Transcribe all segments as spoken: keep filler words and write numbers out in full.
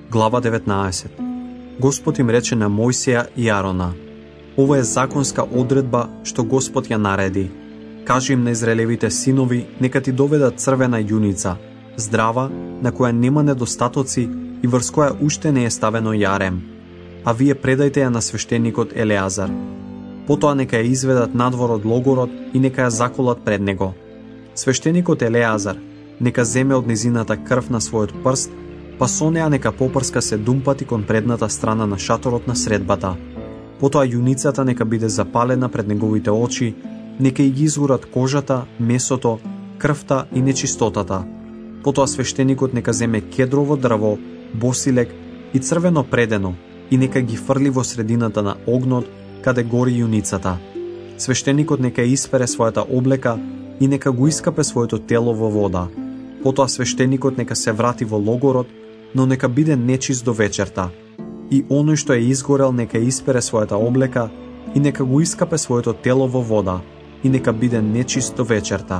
Глава деветнаесет. Господ им рече на Мојсија и Арона: ова е законска одредба што Господ ја нареди. Кажи им на израелевите синови нека ти доведат црвена јуница, здрава, на која нема недостатоци и врз која уште не е ставено јарем. А вие предајте ја на свештеникот Елеазар. Потоа нека ја изведат надвор од логорот и нека ја заколат пред него. Свештеникот Елеазар нека земе од низината крв на својот прст, па со неа нека попрска седум пати кон предната страна на шаторот на средбата. Потоа јуницата нека биде запалена пред неговите очи, нека и ги изгорат кожата, месото, крвта и нечистотата. Потоа свештеникот нека земе кедрово дрво, босилек и црвено предено и нека ги фрли во средината на огнот каде гори јуницата. Свештеникот нека испере својата облека и нека го искапе своето тело во вода. Потоа свештеникот нека се врати во логорот, но нека биде нечист до вечерта. И оној што е изгорел нека испере својата облека и нека го искапе своето тело во вода и нека биде нечист до вечерта.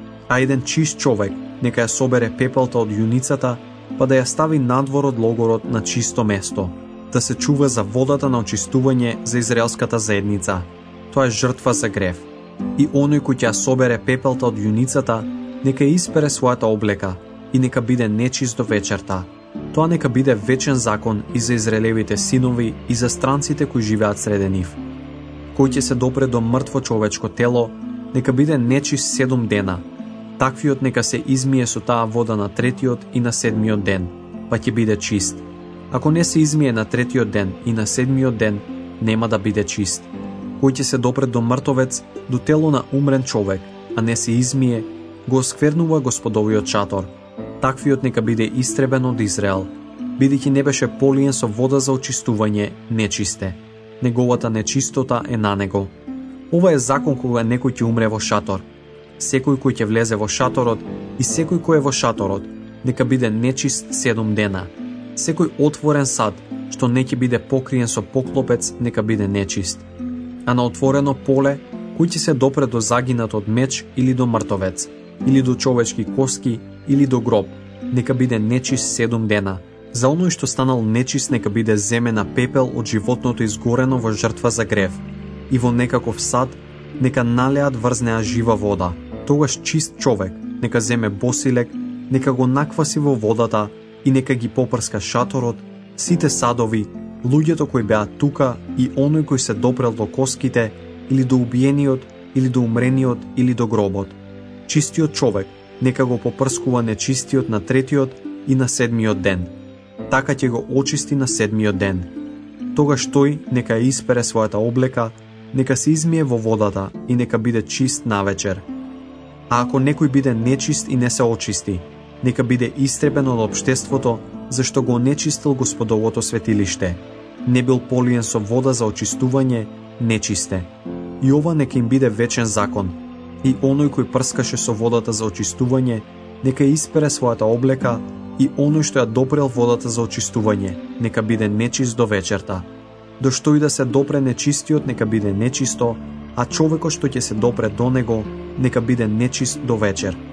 А еден чист човек нека ја собере пепелта од јуницата, па да ја стави надвор од логорот на чисто место, да се чува за водата на очистување за израелската заедница. Тоа е жртва за грев. И оној кој ќе ја собере пепелта од јуницата, нека испере својата облека и нека биде нечист до вечерта. Тоа нека биде вечен закон и за израелевите синови и за странците кои живеат среде нив. Кој ќе се допре до мртво човечко тело, нека биде нечист седум дена. Таквиот нека се измие со таа вода на третиот и на седмиот ден, па ќе биде чист. Ако не се измие на третиот ден и на седмиот ден, нема да биде чист. Кој ќе се допре до мртовец, до тело на умрен човек, а не се измие, го осквернува Господовиот шатор. Таквиот нека биде истребен од Израел, бидејќи не беше полиен со вода за очистување, нечисте. Неговата нечистота е на него. Ова е закон кога некој ќе умре во шатор. Секој кој ќе влезе во шаторот и секој кој е во шаторот, нека биде нечист седум дена. Секој отворен сад, што не ќе биде покриен со поклопец, нека биде нечист. А на отворено поле, кој ќе се допре до загинат од меч или до мртовец, или до човечки коски, или до гроб, нека биде нечист седум дена. За оној што станал нечист нека биде земена пепел од животното изгорено во жртва за грев, и во некаков сад нека налеат врз неа жива вода. Тогаш чист човек нека земе босилек, нека го накваси во водата и нека ги попрска шаторот, сите садови, луѓето кои беа тука и оној кој се допрел до коските, или до убиениот, или до умрениот, или до гробот. Чистиот човек нека го попрскува нечистиот на третиот и на седмиот ден. Така ќе го очисти на седмиот ден. Тогаш тој нека ја испере својата облека, нека се измие во водата и нека биде чист навечер. А ако некој биде нечист и не се очисти, нека биде истребен од општеството, зашто го нечистил Господовото светилиште. Не бил полиен со вода за очистување, нечисте. И ова нека им биде вечен закон. И оној кој прскаше со водата за очистување, нека испере својата облека, и оној што ја допрел водата за очистување, нека биде нечист до вечерта. До што и да се допре нечистиот, нека биде нечисто, а човекот што ќе се допре до него, нека биде нечист до вечер.